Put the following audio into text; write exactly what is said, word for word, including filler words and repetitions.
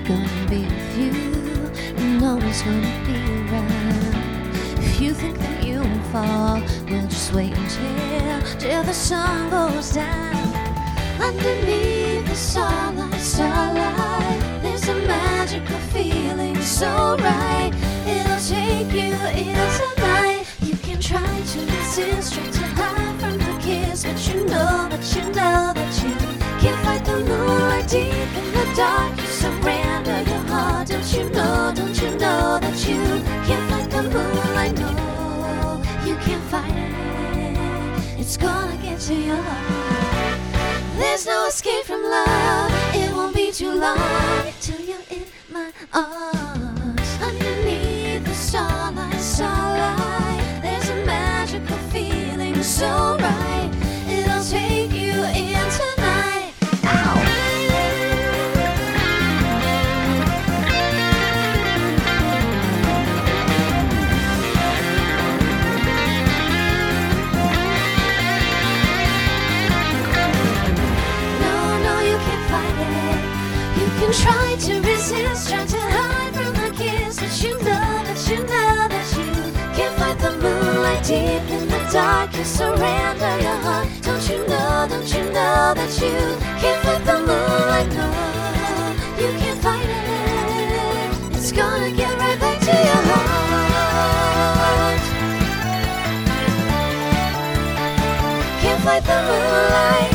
gonna be with you, and always gonna be around. If you think that you won't fall, well, just wait until till the sun goes down. Underneath the starlight, starlight, there's a magical feeling so right. It'll take you into night. You can try to resist, try to hide from the kiss, but you know, but you know that you can't fight the moonlight deep in the dark. You surrender your heart. Don't you know, don't you know that you can't fight the moonlight? No, you can't fight it. It's gonna get to your heart. There's no escape from love. It won't be too long till you're in my arms. Underneath the starlight, starlight, there's a magical feeling so right. It'll take you in tonight. Ow! No, no, you can't fight it. You can try to resist, try to hide from the kiss, but you know that you know that you can't fight the moonlight deep in the dark. You surrender your heart. Don't you know, don't you know that you can't fight the moonlight? No, you can't fight it. It's gonna get right back to your heart. Can't fight the moonlight.